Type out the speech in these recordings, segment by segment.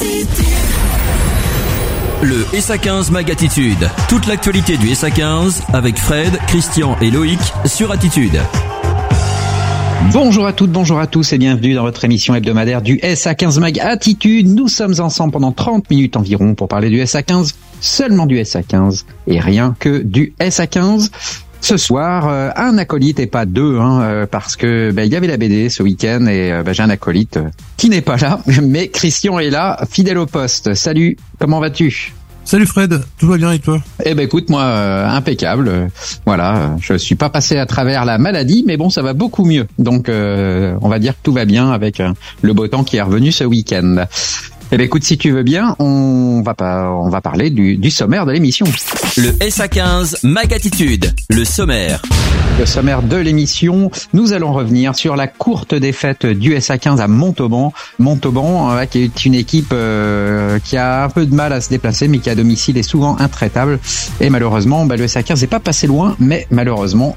Le SA15 Mag Attitude. Toute l'actualité du SA15 avec Fred, Christian et Loïc sur Attitude. Bonjour à toutes, bonjour à tous et bienvenue dans votre émission hebdomadaire du SA15 Mag Attitude. Nous sommes ensemble pendant 30 minutes environ pour parler du SA15, seulement du SA15 et rien que du SA15. Ce soir, un acolyte et pas deux, parce que il y avait la BD ce week-end et j'ai un acolyte qui n'est pas là, mais Christian est là, fidèle au poste. Salut, comment vas-tu ? Salut Fred, tout va bien et toi ? Écoute, moi, impeccable. Voilà, je suis pas passé à travers la maladie, mais bon, ça va beaucoup mieux. Donc, on va dire que tout va bien avec le beau temps qui est revenu ce week-end. Écoute, si tu veux bien, on va parler du sommaire de l'émission. Le SA15 Mag Attitude, le sommaire. Le sommaire de l'émission, nous allons revenir sur la courte défaite du SA15 à Montauban. Montauban, qui est une équipe qui a un peu de mal à se déplacer, mais qui à domicile est souvent intraitable. Et malheureusement, le SA15 n'est pas passé loin, mais malheureusement,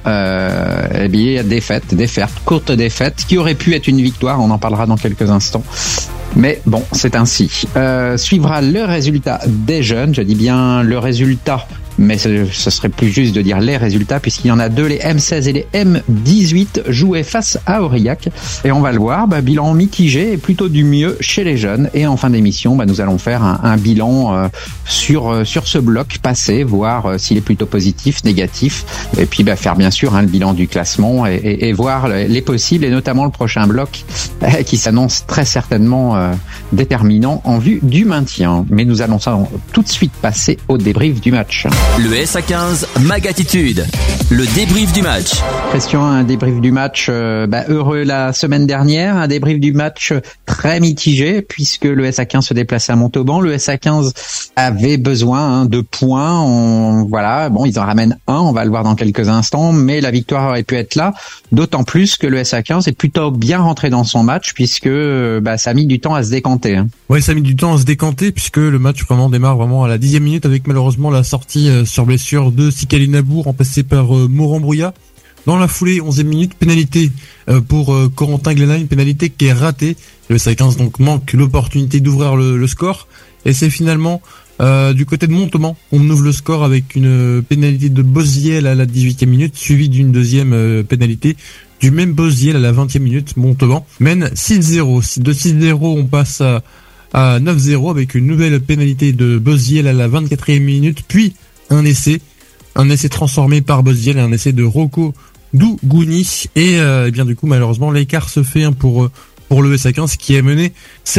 défaite, courte défaite, qui aurait pu être une victoire. On en parlera dans quelques instants. Mais bon, c'est ainsi. Suivra le résultat des jeunes. Je dis bien le résultat, mais ce serait plus juste de dire les résultats, puisqu'il y en a deux, les M16 et les M18 joués face à Aurillac. Et on va le voir, bilan mitigé et plutôt du mieux chez les jeunes. Et en fin d'émission, nous allons faire un bilan sur ce bloc passé, voir s'il est plutôt positif, négatif. Et puis faire bien sûr le bilan du classement et voir les possibles, et notamment le prochain bloc qui s'annonce très certainement déterminant en vue du maintien. Mais nous allons tout de suite passer au débrief du match. Le SA15 Mag Attitude, le débrief du match. Christian, un débrief du match heureux la semaine dernière, un débrief du match très mitigé puisque le SA15 se déplaçait à Montauban. Le SA15 avait besoin de points. Ils en ramènent un, on va le voir dans quelques instants, mais la victoire aurait pu être là, d'autant plus que le SA15 est plutôt bien rentré dans son match puisque ça a mis du temps à se décanter. Ouais, ça a mis du temps à se décanter puisque le match démarre à la 10e minute avec malheureusement la sortie sur blessure de Sikali Nabour remplacé par Morambrouillat. Dans la foulée, 11e minute, pénalité pour Corentin Glénat, une pénalité qui est ratée. Le SA15 donc manque l'opportunité d'ouvrir le score et c'est finalement du côté de Montauban on ouvre le score avec une pénalité de Boziel à la 18e minute suivie d'une deuxième pénalité du même Boziel à la 20e minute. Montauban mène 6-0. De 6-0 on passe à 9-0 avec une nouvelle pénalité de Boziel à la 24e minute, puis un essai transformé par Boziel et un essai de Rocco Dougouni et du coup malheureusement l'écart se fait pour le SA15 qui est mené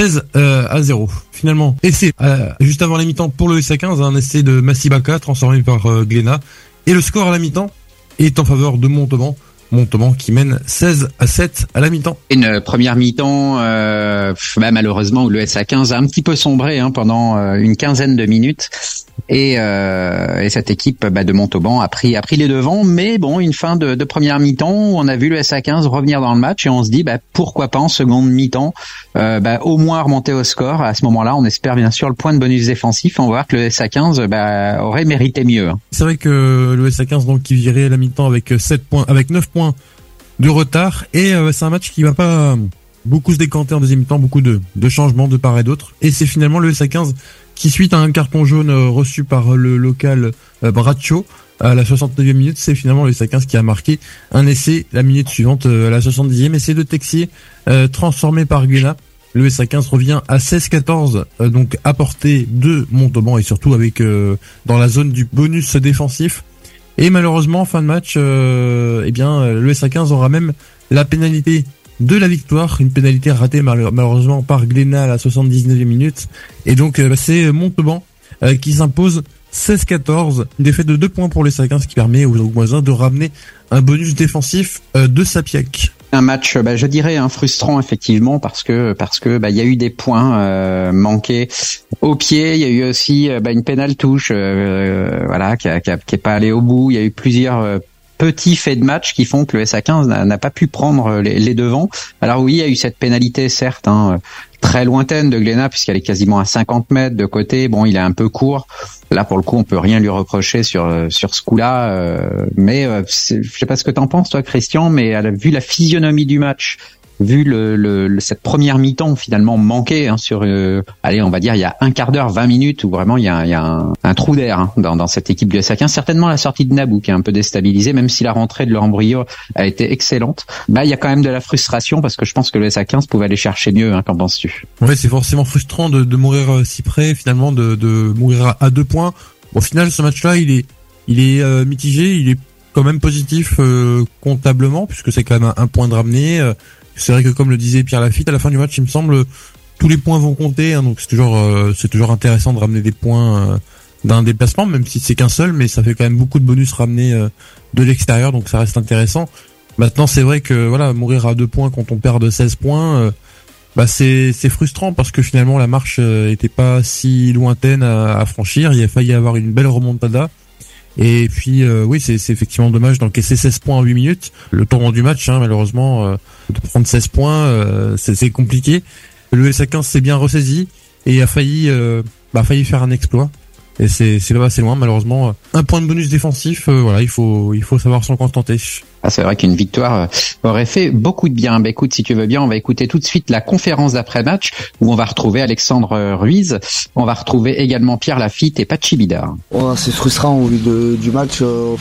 16-0. Finalement, essai juste avant la mi-temps pour le SA15, un essai de Massibaka transformé par Glénat et le score à la mi-temps est en faveur de Montauban qui mène 16-7 à la mi-temps. Une première mi-temps malheureusement où le SA15 a un petit peu sombré pendant une quinzaine de minutes et cette équipe de Montauban a pris les devants, mais bon, une fin de première mi-temps où on a vu le SA15 revenir dans le match et on se dit pourquoi pas en seconde mi-temps au moins remonter au score. À ce moment-là, on espère bien sûr le point de bonus défensif. On va voir que le SA15 aurait mérité mieux. C'est vrai que le SA15 donc qui virait à la mi-temps avec 9 points de retard et c'est un match qui va pas beaucoup se décanter en deuxième mi-temps, beaucoup de changements de part et d'autre et c'est finalement le SA15 qui suite à un carton jaune reçu par le local Braccio à la 69e minute, c'est finalement le SA15 qui a marqué un essai la minute suivante à la 70e, essai de Texier transformé par Glénat. Le SA15 revient à 16-14 donc à portée de Montauban et surtout avec dans la zone du bonus défensif. Et malheureusement, en fin de match, le SA15 aura même la pénalité de la victoire, une pénalité ratée malheureusement par Glénat à la 79e minute. Et donc c'est Montauban qui s'impose 16-14, une défaite de 2 points pour le SA15 qui permet aux voisins de ramener un bonus défensif de Sapiac. Un match, je dirais, frustrant effectivement parce que il y a eu des points manqués au pied. Il y a eu aussi une pénale touche, qui est pas allée au bout. Il y a eu plusieurs petits faits de match qui font que le SA15 n'a pas pu prendre les devants. Alors oui, il y a eu cette pénalité certes, très lointaine de Glénat puisqu'elle est quasiment à 50 mètres de côté. Bon, il est un peu court. Là, pour le coup, on peut rien lui reprocher sur ce coup-là. Mais je sais pas ce que t'en penses, toi, Christian, mais vu la physionomie du match vu cette première mi-temps finalement manquée sur, allez, on va dire il y a un quart d'heure, 20 minutes où vraiment il y a un trou d'air dans cette équipe du SA15. Certainement la sortie de Nabou qui est un peu déstabilisée, même si la rentrée de Laurent Briot a été excellente. Il y a quand même de la frustration parce que je pense que le SA15 pouvait aller chercher mieux. Qu'en penses-tu? Ouais, c'est forcément frustrant de mourir si près, finalement, de mourir à 2 points. Au final, ce match-là, il est mitigé, il est quand même positif comptablement, puisque c'est quand même un point de ramener. C'est vrai que comme le disait Pierre Lafitte, à la fin du match, il me semble, tous les points vont compter, donc c'est toujours intéressant de ramener des points d'un déplacement, même si c'est qu'un seul, mais ça fait quand même beaucoup de bonus ramenés de l'extérieur, donc ça reste intéressant. Maintenant, c'est vrai que voilà, mourir à 2 points quand on perd de 16 points, c'est frustrant parce que finalement la marche était pas si lointaine à franchir. Il a failli avoir une belle remontada. Et puis oui, c'est effectivement dommage d'encaisser 16 points en 8 minutes. Le tournant du match, malheureusement, de prendre 16 points, c'est compliqué. Le SA15 s'est bien ressaisi et a failli faire un exploit. Et c'est assez loin, malheureusement. Un point de bonus défensif, il faut savoir s'en contenter. C'est vrai qu'une victoire aurait fait beaucoup de bien. Écoute, si tu veux bien, on va écouter tout de suite la conférence d'après-match où on va retrouver Alexandre Ruiz. On va retrouver également Pierre Lafitte et Pachi Bidard. C'est frustrant au vu du match.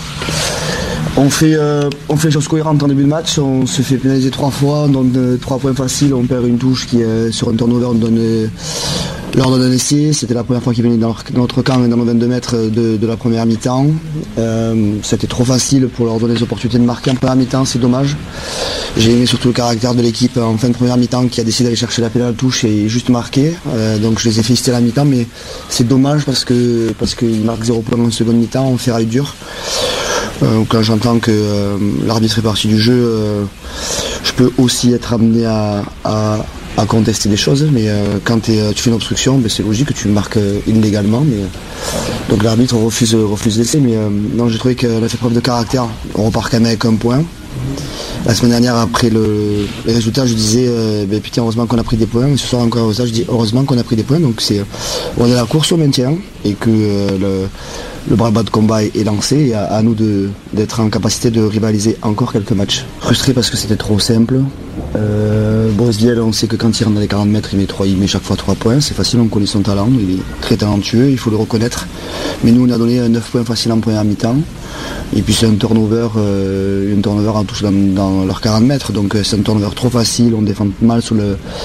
On fait les choses cohérentes en début de match. On se fait pénaliser 3 fois, on donne 3 points faciles. On perd une touche qui est sur un turnover, leur donne un essai. C'était la première fois qu'ils venaient dans notre camp et dans nos 22 mètres de la première mi-temps. C'était trop facile pour leur donner les opportunités de marquer en première mi-temps, c'est dommage. J'ai aimé surtout le caractère de l'équipe en fin de première mi-temps qui a décidé d'aller chercher la pénale touche et juste marquer. Donc je les ai félicités à la mi-temps, mais c'est dommage parce qu'ils marquent 0 points en seconde mi-temps, on ferraille dur. Quand j'entends que l'arbitre est parti du jeu, je peux aussi être amené à contester des choses, mais quand tu fais une obstruction, c'est logique que tu marques illégalement. Donc l'arbitre refuse l'essai, mais non, j'ai trouvé qu'elle a fait preuve de caractère. On repart quand même avec 1 point. La semaine dernière, après les résultats, je disais putain, heureusement qu'on a pris des points. Et ce soir encore ça, je dis heureusement qu'on a pris des points. Donc on est à la course au maintien et que le bras-bas de combat est lancé et à nous d'être en capacité de rivaliser encore quelques matchs. Frustré parce que c'était trop simple. Bosviel, on sait que quand il rentre dans les 40 mètres, il met chaque fois 3 points. C'est facile, on connaît son talent, il est très talentueux, il faut le reconnaître. Mais nous, on a donné 9 points faciles en première mi-temps. Et puis c'est un turnover en touche dans leurs 40 mètres. Donc c'est un turnover trop facile, on défend mal sur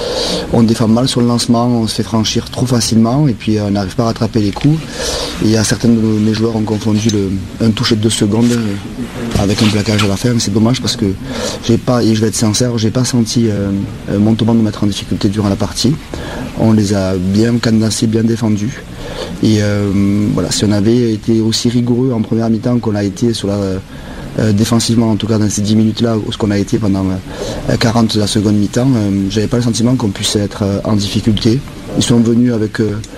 le lancement, on se fait franchir trop facilement et puis on n'arrive pas à rattraper les coups. Et certains de mes joueurs ont confondu un touche de 2 secondes avec un plaquage à la fin. C'est dommage parce que je vais être sincère, j'ai pas senti Montauban nous mettre en difficulté durant la partie. On les a bien cadenassés, bien défendus. Et si on avait été aussi rigoureux en première mi-temps qu'on l'a été sur défensivement, en tout cas dans ces 10 minutes-là, ce qu'on a été pendant 40 de la seconde mi-temps, j'avais pas le sentiment qu'on puisse être en difficulté. Ils sont venus avec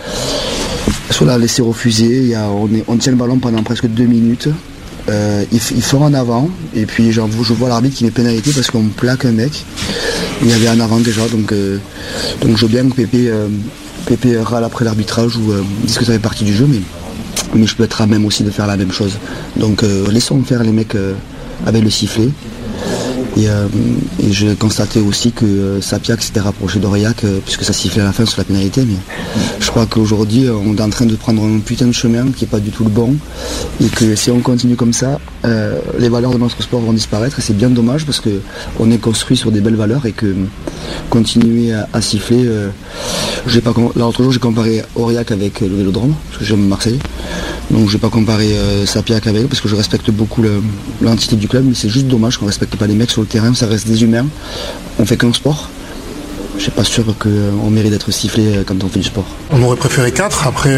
sur la laisser refuser, on tient le ballon pendant presque 2 minutes. Ils font en avant et puis je vois l'arbitre qui met pénalité parce qu'on plaque un mec. Il y avait un avant déjà, donc je veux bien que Pépé râle après l'arbitrage ou dise que ça fait partie du jeu, mais je peux être à même aussi de faire la même chose. Donc laissons faire les mecs avec le sifflet. Et j'ai constaté aussi que Sapiac s'était rapproché d'Aurillac puisque ça sifflait à la fin sur la pénalité, mais je crois qu'aujourd'hui on est en train de prendre un putain de chemin qui n'est pas du tout le bon et que si on continue comme ça, les valeurs de notre sport vont disparaître et c'est bien dommage parce qu'on est construit sur des belles valeurs et que continuer à siffler, l'autre jour j'ai comparé Aurillac avec le Vélodrome parce que j'aime Marseille. Donc je vais pas comparer Sapiac avec eux parce que je respecte beaucoup l'entité du club, mais c'est juste dommage qu'on respecte pas les mecs sur le terrain, ça reste des humains, on fait qu'un sport. Je suis pas sûr qu'on mérite d'être sifflé quand on fait du sport. On aurait préféré 4, après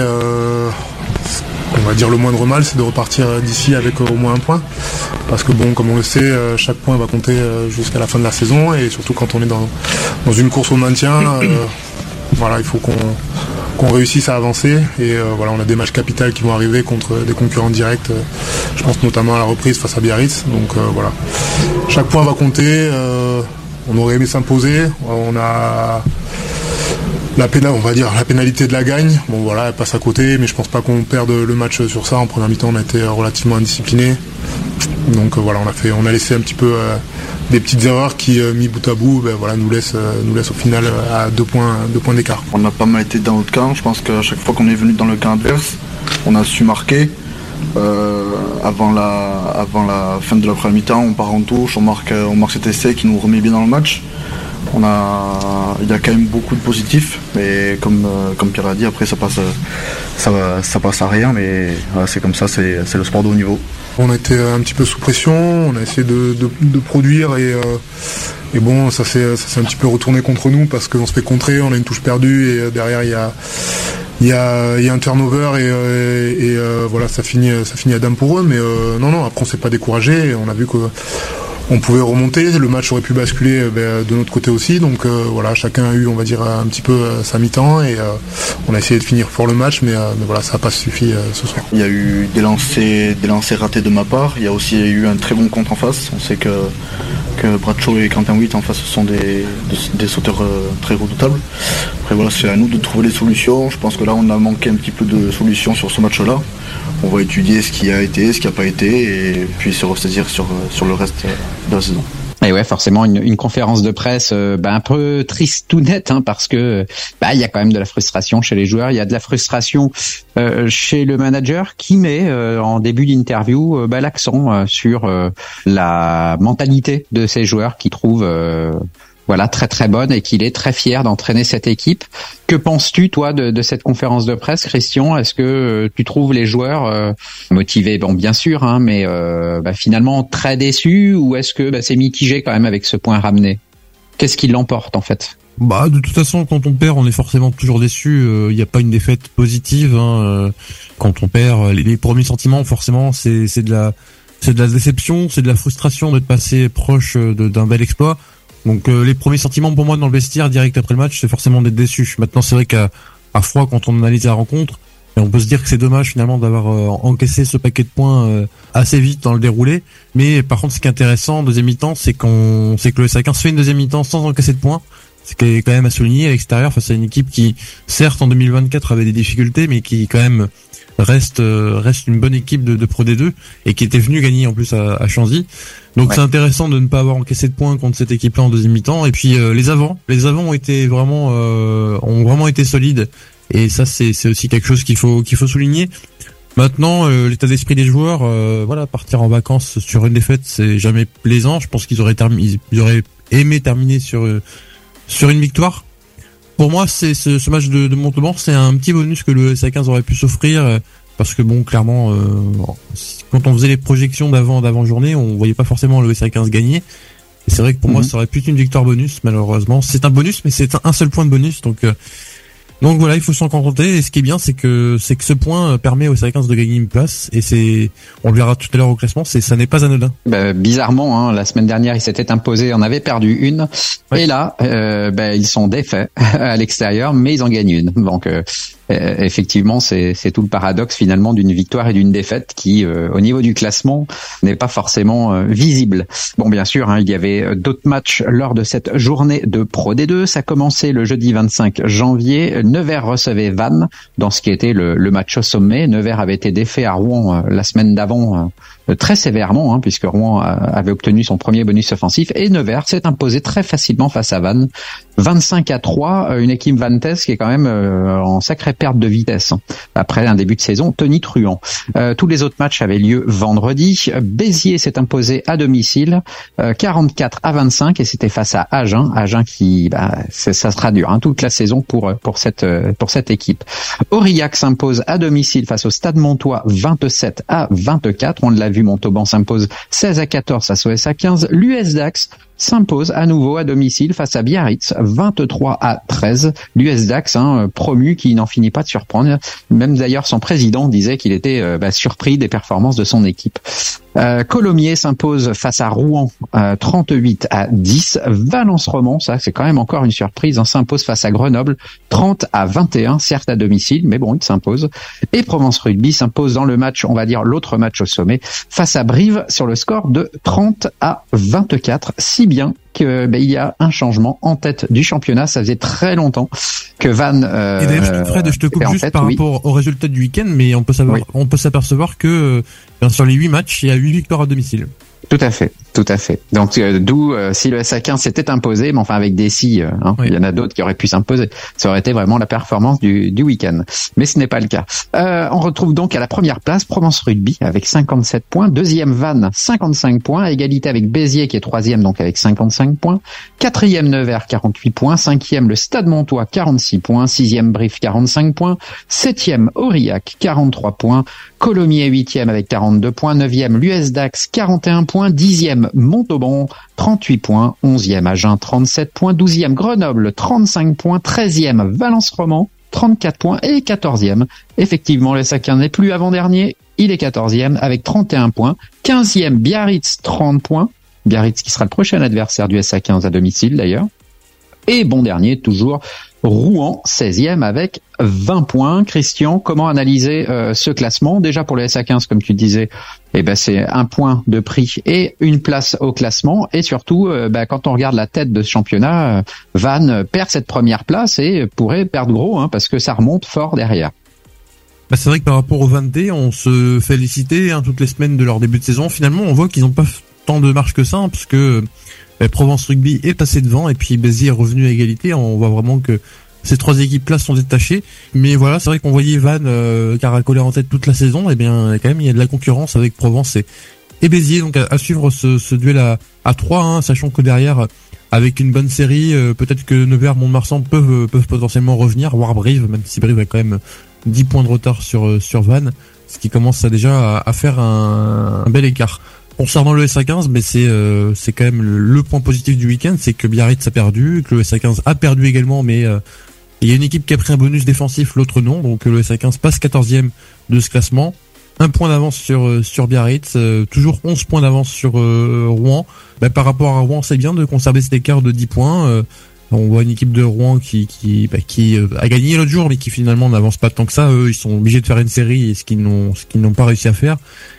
on va dire le moindre mal c'est de repartir d'ici avec au moins 1 point. Parce que bon, comme on le sait, chaque point va compter jusqu'à la fin de la saison et surtout quand on est dans une course au maintien, il faut qu'on réussisse à avancer et on a des matchs capitaux qui vont arriver contre des concurrents directs, je pense notamment à la reprise face à Biarritz, donc chaque point va compter, on aurait aimé s'imposer, on a la pénalité de la gagne, elle passe à côté, mais je pense pas qu'on perde le match sur ça. En première mi-temps on a été relativement indiscipliné, donc on a laissé un petit peu des petites erreurs qui, mis bout à bout, nous laissent au final à 2 points d'écart. On a pas mal été dans notre camp. Je pense qu'à chaque fois qu'on est venu dans le camp adverse, on a su marquer. Avant la fin de la première mi-temps, on part en touche, on marque cet essai qui nous remet bien dans le match. Il y a quand même beaucoup de positifs, mais comme Pierre l'a dit, après ça passe à rien, mais voilà, c'est comme ça, c'est le sport de haut niveau. On a été un petit peu sous pression, on a essayé de produire et bon, ça s'est un petit peu retourné contre nous parce qu'on se fait contrer, on a une touche perdue et derrière il y a un turnover et voilà, ça finit à dame pour eux, mais non, après on s'est pas découragé, on a vu que on pouvait remonter, le match aurait pu basculer de notre côté aussi, donc voilà, chacun a eu, on va dire, un petit peu sa mi-temps et on a essayé de finir fort le match, mais voilà, ça n'a pas suffi ce soir. Il y a eu des lancers ratés de ma part, il y a aussi eu un très bon contre en face. On sait que Bradshaw et Quentin Witt en face sont des sauteurs très redoutables. Après voilà, c'est à nous de trouver des solutions. Je pense que là on a manqué un petit peu de solutions sur ce match-là. On va étudier ce qui a été, ce qui n'a pas été, et puis se ressaisir sur le reste de la saison. Et ouais, forcément une conférence de presse un peu triste tout net, parce que il y a quand même de la frustration chez les joueurs, il y a de la frustration chez le manager qui met en début d'interview l'accent sur la mentalité de ces joueurs qui trouvent très très bonne et qu'il est très fier d'entraîner cette équipe. Que penses-tu toi de cette conférence de presse, Christian? Est-ce que tu trouves les joueurs motivés, bon bien sûr, mais finalement très déçus, ou est-ce que c'est mitigé quand même avec ce point ramené? Qu'est-ce qui l'emporte en fait? De toute façon, quand on perd, on est forcément toujours déçu. Il n'y a pas une défaite positive. Quand on perd, les premiers sentiments, forcément, c'est de la déception, c'est de la frustration d'être passé proche d'un bel exploit. Donc les premiers sentiments pour moi dans le vestiaire direct après le match, c'est forcément d'être déçu. Maintenant c'est vrai qu'à froid, quand on analyse la rencontre, on peut se dire que c'est dommage finalement d'avoir encaissé ce paquet de points assez vite dans le déroulé. Mais par contre, ce qui est intéressant en deuxième mi-temps, c'est que le SA15 fait une deuxième mi-temps sans encaisser de points. C'est quand même à souligner à l'extérieur face à une équipe qui, certes en 2024 avait des difficultés, mais qui quand même reste une bonne équipe de Pro D2 et qui était venue gagner en plus à Chanzy. Donc ouais. C'est intéressant de ne pas avoir encaissé de points contre cette équipe-là en deuxième mi-temps. Et puis les avants ont vraiment été solides. Et ça c'est aussi quelque chose qu'il faut souligner. Maintenant, l'état d'esprit des joueurs, partir en vacances sur une défaite, c'est jamais plaisant. Je pense qu'ils auraient aimé terminer sur une victoire. Pour moi, ce match de Montauban, c'est un petit bonus que le SA15 aurait pu s'offrir, parce que bon, clairement, quand on faisait les projections d'avant journée, on voyait pas forcément le SA15 gagner. Et c'est vrai que pour moi, ça aurait pu être une victoire bonus, malheureusement. C'est un bonus, mais c'est un seul point de bonus, donc voilà, il faut s'en contenter. Et ce qui est bien, c'est que ce point permet au SA15 de gagner une place. Et on le verra tout à l'heure au classement, ça n'est pas anodin. Bizarrement, la semaine dernière, ils s'étaient imposés, on avait perdu une. Ouais. Et là, ils sont défaits à l'extérieur, mais ils en gagnent une. Donc, effectivement, c'est tout le paradoxe finalement d'une victoire et d'une défaite qui, au niveau du classement, n'est pas forcément visible. Bon, bien sûr, il y avait d'autres matchs lors de cette journée de Pro D2. Ça commençait le jeudi 25 janvier. Nevers recevait Vannes dans ce qui était le match au sommet. Nevers avait été défait à Rouen la semaine d'avant très sévèrement, puisque Rouen avait obtenu son premier bonus offensif, et Nevers s'est imposé très facilement face à Vannes. 25-3, une équipe vantaise qui est quand même en sacrée perte de vitesse après un début de saison tonitruant. Tous les autres matchs avaient lieu vendredi. Béziers s'est imposé à domicile 44-25, et c'était face à Agen qui ça sera dur toute la saison pour cette équipe. Aurillac s'impose à domicile face au Stade Montois 27-24. On l'a vu, Montauban s'impose 16-14 face au SA15. L'US Dax s'impose à nouveau à domicile face à Biarritz 23-13. L'US Dax, promu, qui n'en finit pas de surprendre. Même d'ailleurs son président disait qu'il était surpris des performances de son équipe. Colomiers s'impose face à Rouen 38-10. Valence-Romont, ça c'est quand même encore une surprise, s'impose face à Grenoble 30-21, certes à domicile, mais bon, il s'impose. Et Provence Rugby s'impose dans le match, on va dire l'autre match au sommet, face à Brive sur le score de 30-24, si bien qu'il y a un changement en tête du championnat. Ça faisait très longtemps que Vannes et d'ailleurs, Fred, je te coupe juste par rapport au résultat du week-end, mais on peut s'apercevoir que sur les 8 matchs, il y a 8 victoires à domicile. Tout à fait. Donc d'où si le SA15 s'était imposé, mais enfin avec des si, il y en a d'autres qui auraient pu s'imposer. Ça aurait été vraiment la performance du week-end. Mais ce n'est pas le cas. On retrouve donc à la première place Provence Rugby avec 57 points, deuxième Vannes 55 points, à égalité avec Béziers qui est troisième donc avec 55 points, quatrième Nevers 48 points, cinquième le Stade Montois 46 points, sixième Brive 45 points, septième Aurillac 43 points, Colomiers 8e avec 42 points, 9e l'US Dax 41 points, 10e Montauban 38 points, 11e Agen 37 points, 12e Grenoble 35 points, 13e Valence Roman 34 points et 14e. Effectivement, le SA15 n'est plus avant-dernier, il est 14e avec 31 points, 15e Biarritz 30 points, Biarritz qui sera le prochain adversaire du SA15 à domicile d'ailleurs. Et bon dernier, toujours Rouen, 16e avec 20 points. Christian, comment analyser ce classement? Déjà pour le SA15, comme tu disais, c'est un point de prix et une place au classement. Et surtout, quand on regarde la tête de ce championnat, Vannes perd cette première place et pourrait perdre gros, parce que ça remonte fort derrière. C'est vrai que par rapport au 20D, on se félicitait toutes les semaines de leur début de saison. Finalement, on voit qu'ils n'ont pas tant de marge que ça, parce que Provence Rugby est passé devant et puis Béziers est revenu à égalité. On voit vraiment que ces trois équipes-là sont détachées. Mais voilà, c'est vrai qu'on voyait Vannes caracoler en tête toute la saison. Et bien, quand même, il y a de la concurrence avec Provence et Béziers. Donc, à suivre ce duel à 3, sachant que derrière, avec une bonne série, peut-être que Nevers, Mont-de-Marsan peuvent potentiellement revenir, voire Brive, même si Brive a quand même 10 points de retard sur Vannes, ce qui commence déjà à faire un bel écart. Concernant le SA15, mais c'est quand même le point positif du week-end, c'est que Biarritz a perdu, que le SA15 a perdu également, mais il y a une équipe qui a pris un bonus défensif, l'autre non, donc le SA15 passe 14e de ce classement, un point d'avance sur Biarritz, toujours 11 points d'avance sur Rouen. Par rapport à Rouen, c'est bien de conserver cet écart de 10 points. On voit une équipe de Rouen qui a gagné l'autre jour, mais qui finalement n'avance pas tant que ça. Eux, ils sont obligés de faire une série, ce qu'ils n'ont pas réussi à faire.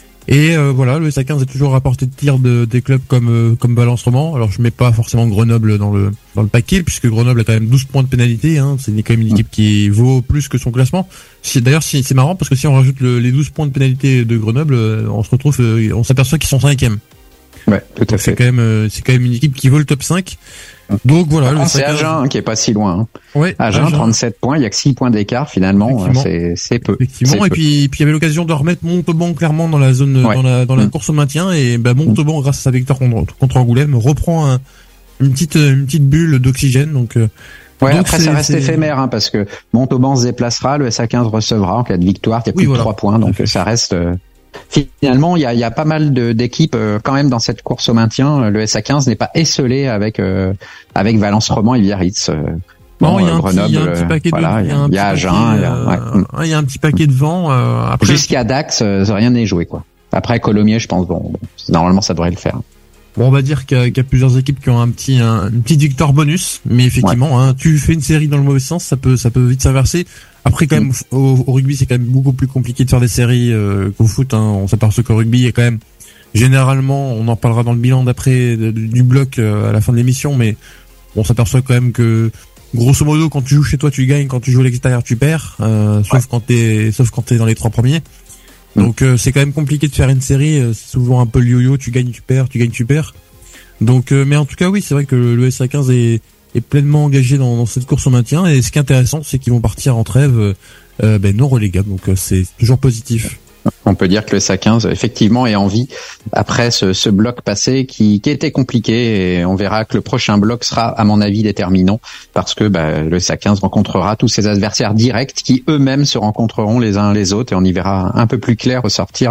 Et voilà, le SA15 est toujours à portée de tir des clubs comme Valence Roman. Alors je mets pas forcément Grenoble dans le paquet, puisque Grenoble a quand même 12 points de pénalité, c'est quand même une équipe qui vaut plus que son classement. D'ailleurs, c'est marrant parce que si on rajoute les 12 points de pénalité de Grenoble, on se retrouve, on s'aperçoit qu'ils sont 5e. Ouais, tout à fait. C'est quand même une équipe qui vaut le top 5. Donc voilà, c'est Agen qui est pas si loin. Ouais, Agen 37 points, il y a que 6 points d'écart finalement, c'est peu. Effectivement, et puis il y avait l'occasion de remettre Montauban clairement dans la zone dans la course au maintien, et Montauban, grâce à sa victoire contre Angoulême, reprend une petite bulle d'oxygène. Donc après ça reste éphémère, parce que Montauban se déplacera, le SA15 recevra en cas de victoire, il y a plus de 3 points, donc ça reste finalement, il y a pas mal d'équipes quand même dans cette course au maintien. Le SA15 n'est pas esselé avec Valence Roman et Biarritz. Non, il y a un petit paquet de vent. Il y a Agen. Il y a un petit paquet de vent. Après, jusqu'à Dax, rien n'est joué, quoi. Après Colomiers, je pense, normalement ça devrait le faire. Bon, on va dire qu'il y a plusieurs équipes qui ont une petite victoire bonus, mais effectivement, tu fais une série dans le mauvais sens, ça peut vite s'inverser. Après, quand même, au rugby, c'est quand même beaucoup plus compliqué de faire des séries qu'au foot. On s'aperçoit qu'au rugby, il y a quand même, généralement, on en parlera dans le bilan d'après du bloc à la fin de l'émission, mais on s'aperçoit quand même que, grosso modo, quand tu joues chez toi, tu gagnes, quand tu joues à l'extérieur, tu perds, sauf quand t'es dans les 3 premiers. Donc c'est quand même compliqué de faire une série, c'est souvent un peu le yo-yo, tu gagnes, tu perds. Donc mais en tout cas oui, c'est vrai que le SA15 est pleinement engagé dans cette course au maintien, et ce qui est intéressant, c'est qu'ils vont partir en trêve non relégable, donc c'est toujours positif. On peut dire que le SA15 effectivement est en vie après ce bloc passé qui était compliqué, et on verra que le prochain bloc sera à mon avis déterminant, parce que le SA15 rencontrera tous ses adversaires directs qui eux-mêmes se rencontreront les uns les autres, et on y verra un peu plus clair au sortir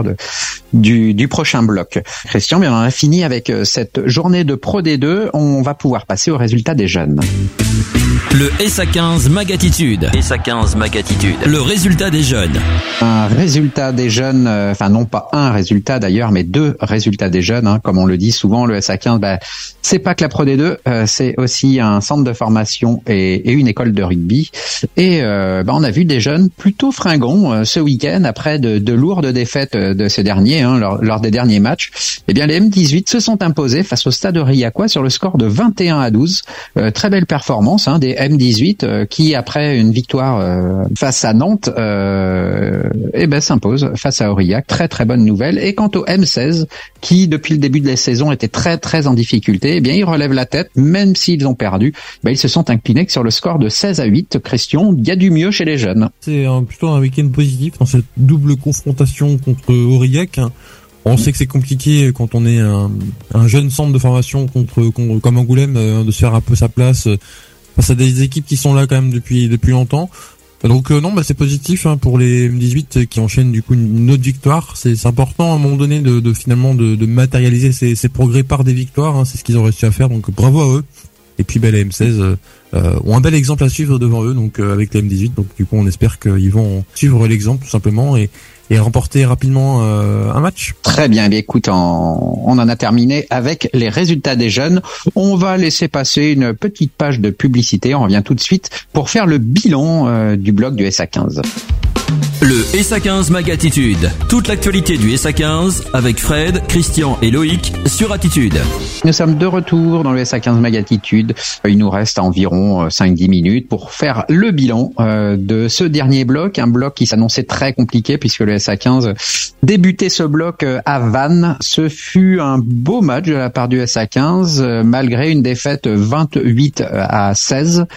du prochain bloc. Christian, bien on a fini avec cette journée de Pro D2, on va pouvoir passer au résultat des jeunes. Le SA15 Magatitude. Le résultat des jeunes. Un résultat des jeunes, enfin non pas un résultat d'ailleurs, mais 2 résultats des jeunes, comme on le dit souvent. Le SA15, c'est pas que la Pro D2, c'est aussi un centre de formation et une école de rugby. Et on a vu des jeunes plutôt fringants ce week-end, après de lourdes défaites de ces derniers, lors des derniers matchs. Eh bien les M18 se sont imposés face au Stade Aurillacois sur le score de 21-12. Très belle performance des M18 qui, après une victoire face à Nantes, s'impose face à Aurillac. Très très bonne nouvelle. Et quant au M16, qui depuis le début de la saison était très très en difficulté, eh bien ils relèvent la tête, même s'ils ont perdu. Ils se sont inclinés sur le score de 16-8. Christian, il y a du mieux chez les jeunes. C'est plutôt un week-end positif dans cette double confrontation contre Aurillac. On sait que c'est compliqué quand on est un jeune centre de formation comme Angoulême de se faire un peu sa place face à des équipes qui sont là quand même depuis longtemps. Donc non, c'est positif pour les M18 qui enchaînent du coup une autre victoire. C'est important à un moment donné de finalement de matérialiser ces progrès par des victoires. C'est ce qu'ils ont réussi à faire. Donc bravo à eux. Et puis les M16 ont un bel exemple à suivre devant eux. Donc avec les M18. Donc du coup on espère qu'ils vont suivre l'exemple tout simplement et remporter rapidement un match. Très bien, écoute, on en a terminé avec les résultats des jeunes. On va laisser passer une petite page de publicité. On revient tout de suite pour faire le bilan du bloc du SA15. Le SA15 Magatitude. Toute l'actualité du SA15 avec Fred, Christian et Loïc sur Attitude. Nous sommes de retour dans le SA15 Magatitude. Il nous reste environ 5-10 minutes pour faire le bilan de ce dernier bloc. Un bloc qui s'annonçait très compliqué puisque le SA15 débutait ce bloc à Vannes. Ce fut un beau match de la part du SA15 malgré une défaite 28-16.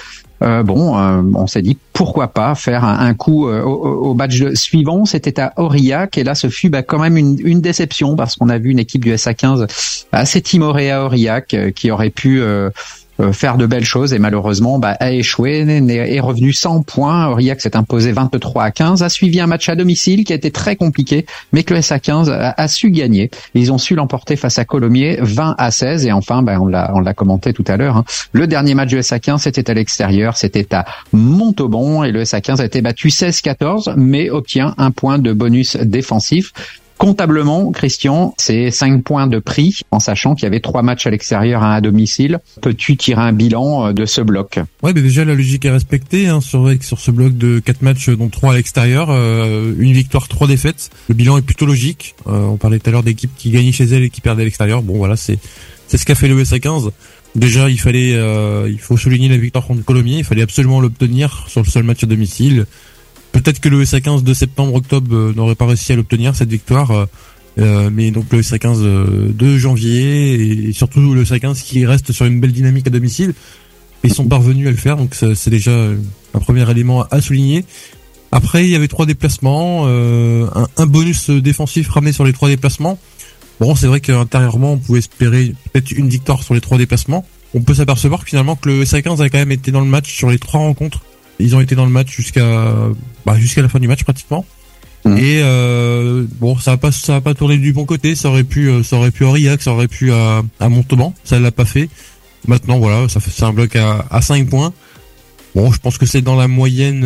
On s'est dit pourquoi pas faire un coup au match suivant. C'était à Aurillac et là ce fut quand même une déception parce qu'on a vu une équipe du SA15 assez timorée à Aurillac qui aurait pu faire de belles choses et malheureusement a échoué, est revenu sans points. Aurillac s'est imposé 23-15, a suivi un match à domicile qui a été très compliqué mais que le SA15 a su gagner. Ils ont su l'emporter face à Colomiers 20-16 et enfin on l'a commenté tout à l'heure. Le dernier match du SA15 c'était à l'extérieur, c'était à Montauban et le SA15 a été battu 16-14 mais obtient un point de bonus défensif. Comptablement, Christian, c'est 5 points de prix, en sachant qu'il y avait 3 matchs à l'extérieur, 1 à domicile. Peux-tu tirer un bilan de ce bloc? Ouais, déjà la logique est respectée sur ce bloc de 4 matchs, dont 3 à l'extérieur, une victoire, 3 défaites. Le bilan est plutôt logique. On parlait tout à l'heure d'équipes qui gagnaient chez elles et qui perdaient à l'extérieur. Bon, voilà, c'est ce qu'a fait le SA15. Déjà, il faut souligner la victoire contre Colomiers. Il fallait absolument l'obtenir sur le seul match à domicile. Peut-être que le SA15 de septembre-octobre n'aurait pas réussi à l'obtenir, cette victoire, mais donc le SA15 de janvier et surtout le SA15 qui reste sur une belle dynamique à domicile, ils sont parvenus à le faire, donc c'est déjà un premier élément à souligner. Après, il y avait 3 déplacements, un bonus défensif ramené sur les 3 déplacements. Bon, c'est vrai qu'intérieurement, on pouvait espérer peut-être une victoire sur les 3 déplacements. On peut s'apercevoir que finalement que le SA15 a quand même été dans le match sur les 3 rencontres. Ils ont été dans le match jusqu'à la fin du match pratiquement. Et ça va pas tourné du bon côté. Ça aurait pu Aurillac, ça aurait pu à Montauban. Ça l'a pas fait. Maintenant voilà, c'est un bloc à 5 points. Bon, je pense que c'est dans la moyenne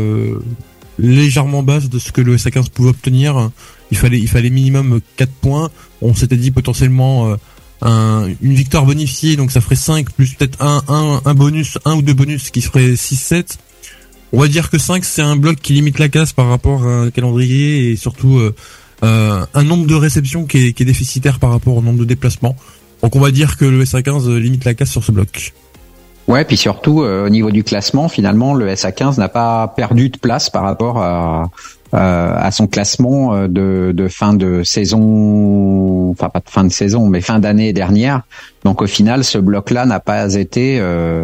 légèrement basse de ce que le SA15 pouvait obtenir. Il fallait minimum 4 points. On s'était dit potentiellement une victoire bonifiée, donc ça ferait 5 plus peut-être un bonus, 1 ou 2 bonus qui ferait 6-7. On va dire que 5 c'est un bloc qui limite la casse par rapport à un calendrier et surtout un nombre de réceptions qui est déficitaire par rapport au nombre de déplacements. Donc on va dire que le SA15 limite la casse sur ce bloc. Ouais, puis surtout au niveau du classement, finalement le SA15 n'a pas perdu de place par rapport à son classement de fin de saison, enfin pas de fin de saison, mais fin d'année dernière. Donc au final, ce bloc-là n'a pas été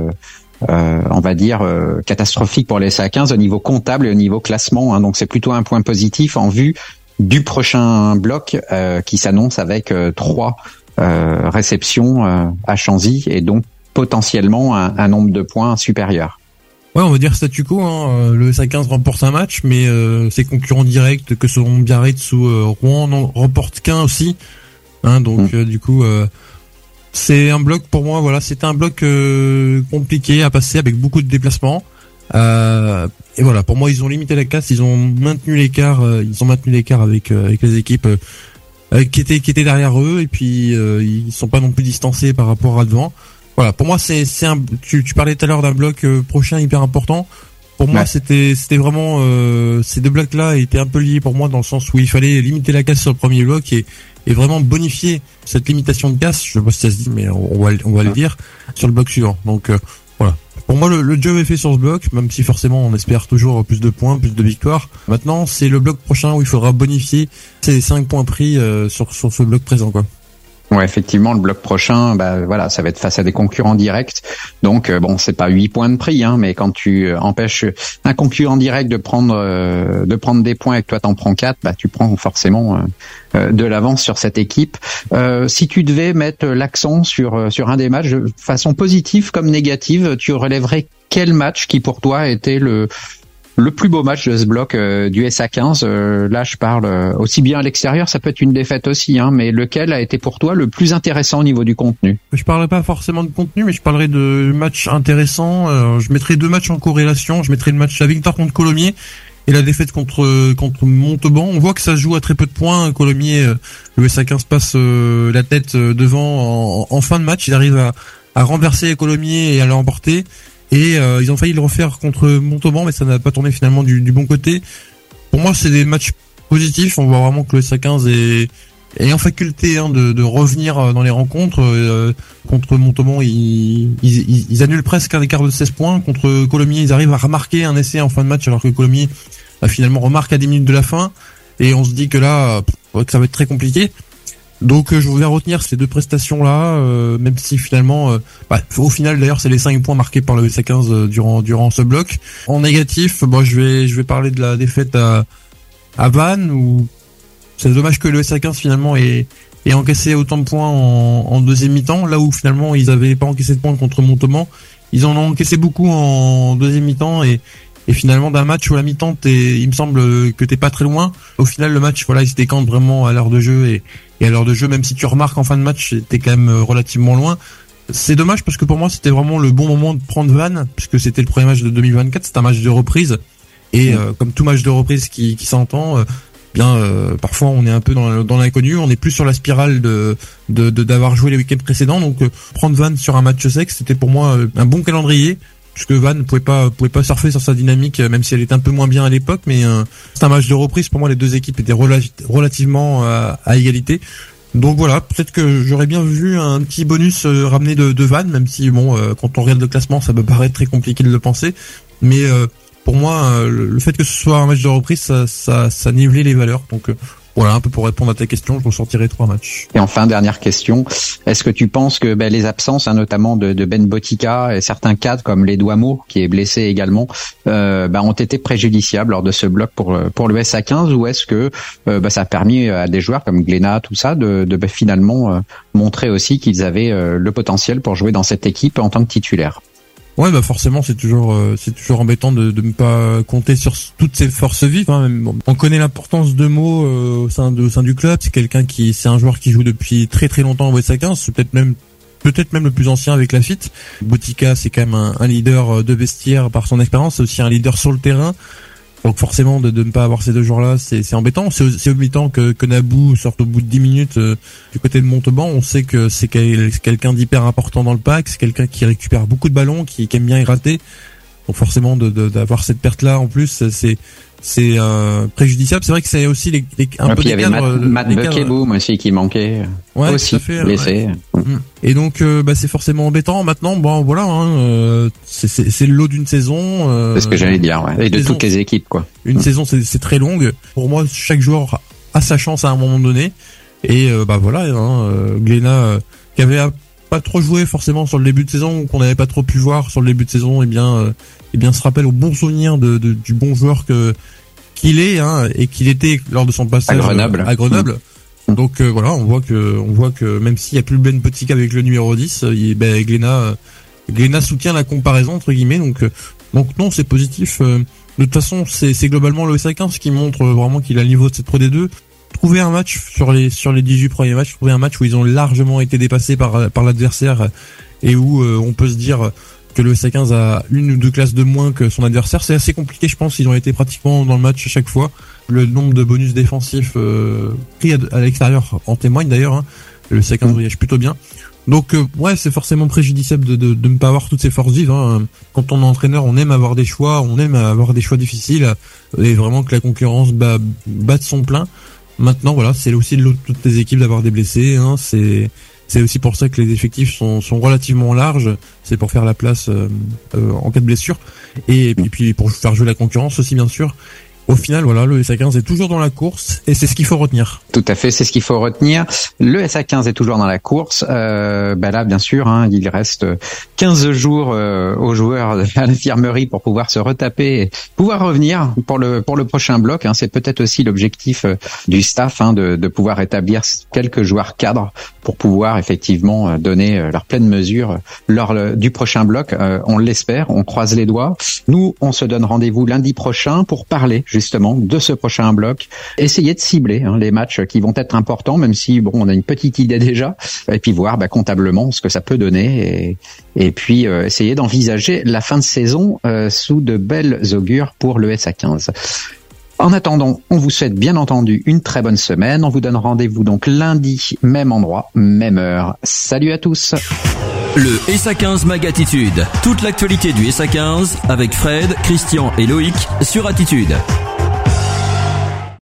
on va dire catastrophique pour les SA15 au niveau comptable et au niveau classement, donc c'est plutôt un point positif en vue du prochain bloc qui s'annonce avec 3 réceptions à Chanzy et donc potentiellement un nombre de points supérieur. Ouais, on va dire statu quo, le SA15 remporte un match, mais ses concurrents directs que sont Biarritz ou Rouen n'en remportent qu'un aussi, donc du coup c'est un bloc pour moi, voilà, c'était un bloc compliqué à passer avec beaucoup de déplacements. Et voilà, pour moi, ils ont limité la casse, ils ont maintenu l'écart avec les équipes qui étaient derrière eux, et puis ils sont pas non plus distancés par rapport à devant. Voilà, pour moi, tu parlais tout à l'heure d'un bloc prochain hyper important. Pour moi, c'était vraiment ces 2 blocs-là étaient un peu liés pour moi dans le sens où il fallait limiter la casse sur le premier bloc et vraiment bonifier cette limitation de casse. Je sais pas si ça se dit, mais on va le dire sur le bloc suivant. Donc voilà. Pour moi, le job est fait sur ce bloc, même si forcément on espère toujours plus de points, plus de victoires. Maintenant, c'est le bloc prochain où il faudra bonifier ces 5 points pris sur ce bloc présent, quoi. Ouais, effectivement, le bloc prochain, voilà, ça va être face à des concurrents directs. Donc bon, c'est pas 8 points de prix, hein, mais quand tu empêches un concurrent direct de prendre des points et que toi t'en prends 4, tu prends forcément de l'avance sur cette équipe. Si tu devais mettre l'accent sur un des matchs de façon positive comme négative, tu relèverais quel match qui pour toi était le plus beau match de ce bloc du SA15, là je parle aussi bien à l'extérieur, ça peut être une défaite aussi, hein, mais lequel a été pour toi le plus intéressant au niveau du contenu? Je parlerai pas forcément de contenu, mais je parlerai de matchs intéressants. Je mettrai 2 matchs en corrélation. Je mettrai la victoire contre Colomiers et la défaite contre Montauban. On voit que ça se joue à très peu de points. Colomiers, le SA15 passe la tête devant en fin de match. Ils arrivent à renverser Colomiers et à l'emporter. Et ils ont failli le refaire contre Montauban, mais ça n'a pas tourné finalement du bon côté. Pour moi, c'est des matchs positifs. On voit vraiment que le SA15 est en faculté de revenir dans les rencontres. Contre Montauban, ils annulent presque un écart de 16 points. Contre Colomiers, ils arrivent à remarquer un essai en fin de match, alors que Colomiers a finalement remarqué à 10 minutes de la fin. Et on se dit que là, que ça va être très compliqué. Donc je voudrais retenir ces 2 prestations-là, même si finalement, au final d'ailleurs, c'est les 5 points marqués par le SA15 durant ce bloc. En négatif, je vais parler de la défaite à Vannes, où c'est dommage que le SA15 finalement ait encaissé autant de points en deuxième mi-temps, là où finalement ils avaient pas encaissé de points contre Montauban. Ils en ont encaissé beaucoup en deuxième mi-temps et finalement d'un match où la mi-temps il me semble que t'es pas très loin. Au final le match, voilà, il se décante vraiment à l'heure de jeu et à l'heure de jeu, même si tu remarques en fin de match, t'es quand même relativement loin. C'est dommage parce que pour moi c'était vraiment le bon moment de prendre Vannes, puisque c'était le premier match de 2024, c'est un match de reprise et comme tout match de reprise qui s'entend, parfois on est un peu dans l'inconnu, on est plus sur la spirale d'avoir joué les week-ends précédents, donc prendre Vannes sur un match sec, c'était pour moi un bon calendrier. Puisque Vannes pouvait pas surfer sur sa dynamique, même si elle était un peu moins bien à l'époque, mais c'est un match de reprise. Pour moi, les 2 équipes étaient relativement à égalité. Donc voilà, peut-être que j'aurais bien vu un petit bonus ramené de Vannes, même si quand on regarde le classement, ça peut paraître très compliqué de le penser. Mais pour moi, le fait que ce soit un match de reprise, ça nivelait les valeurs. Donc voilà, un peu pour répondre à ta question, je ressortirai 3 matchs. Et enfin, dernière question, est-ce que tu penses que les absences, notamment de Ben Botica et certains cadres comme les Douameau, qui est blessé également, ont été préjudiciables lors de ce bloc pour le SA15, ou est-ce que ça a permis à des joueurs comme Glénat, tout ça, de finalement montrer aussi qu'ils avaient le potentiel pour jouer dans cette équipe en tant que titulaire? Ouais, forcément, c'est toujours embêtant de ne pas compter sur toutes ces forces vives, hein. On connaît l'importance de Mo au sein du club. C'est un joueur qui joue depuis très très longtemps au SA15. C'est peut-être même le plus ancien avec Lafitte. Botica, c'est quand même un leader de vestiaire par son expérience. C'est aussi un leader sur le terrain. Donc forcément, de ne pas avoir ces 2 joueurs-là, c'est embêtant. C'est embêtant que Nabou sorte au bout de 10 minutes du côté de Montauban. On sait que c'est quelqu'un d'hyper important dans le pack. C'est quelqu'un qui récupère beaucoup de ballons, qui aime bien y rater. Donc forcément, d'avoir cette perte-là en plus, c'est préjudiciable. C'est vrai que c'est aussi un peu des cadres. Matt Buckeboom aussi qui manquait. Ouais, aussi blessé. Ouais. Et donc c'est forcément embêtant. Maintenant, voilà, c'est le lot d'une saison. C'est ce que j'allais dire, ouais. Et de toutes les équipes, quoi. Une saison, c'est très longue. Pour moi, chaque joueur a sa chance à un moment donné. Et voilà, Glénat qui avait pas trop joué forcément sur le début de saison, qu'on n'avait pas trop pu voir sur le début de saison, se rappelle au bon souvenir du bon joueur qu'il est, et qu'il était lors de son passage à Grenoble. Donc voilà, on voit que même s'il y a plus Ben Botica avec le numéro 10, Glénat soutient la comparaison entre guillemets. Donc non, c'est positif. De toute façon, c'est globalement le SA15 qui montre vraiment qu'il a le niveau de cette Pro D2. Trouver un match sur les 18 premiers matchs, trouver un match où ils ont largement été dépassés par l'adversaire et où on peut se dire que le SA15 a 1 ou 2 classes de moins que son adversaire, c'est assez compliqué, je pense. Ils ont été pratiquement dans le match à chaque fois. Le nombre de bonus défensifs pris à l'extérieur en témoigne d'ailleurs, hein. Le SA15 voyage plutôt bien. Donc c'est forcément préjudiciable de ne pas avoir toutes ces forces vives, hein. Quand on est entraîneur, on aime avoir des choix, difficiles et vraiment que la concurrence batte son plein. Maintenant voilà, c'est aussi le lot de toutes les équipes d'avoir des blessés, hein. C'est C'est aussi pour ça que les effectifs sont relativement larges. C'est pour faire la place en cas de blessure et puis pour faire jouer la concurrence aussi bien sûr. Au final, voilà, le SA15 est toujours dans la course et c'est ce qu'il faut retenir. Tout à fait, c'est ce qu'il faut retenir. Le SA15 est toujours dans la course. Là, bien sûr, il reste 15 jours aux joueurs à l'infirmerie pour pouvoir se retaper et pouvoir revenir pour le prochain bloc. C'est peut-être aussi l'objectif du staff de pouvoir établir quelques joueurs cadres pour pouvoir effectivement donner leur pleine mesure lors du prochain bloc. On l'espère, on croise les doigts. Nous, on se donne rendez-vous lundi prochain pour parler justement de ce prochain bloc, essayer de cibler les matchs qui vont être importants, même si on a une petite idée déjà, et puis voir comptablement ce que ça peut donner, et puis essayer d'envisager la fin de saison sous de belles augures pour le SA15. En attendant, on vous souhaite bien entendu une très bonne semaine. On vous donne rendez-vous donc lundi, même endroit, même heure. Salut à tous. Le SA15 Magatitude. Toute l'actualité du SA15 avec Fred, Christian et Loïc sur Attitude.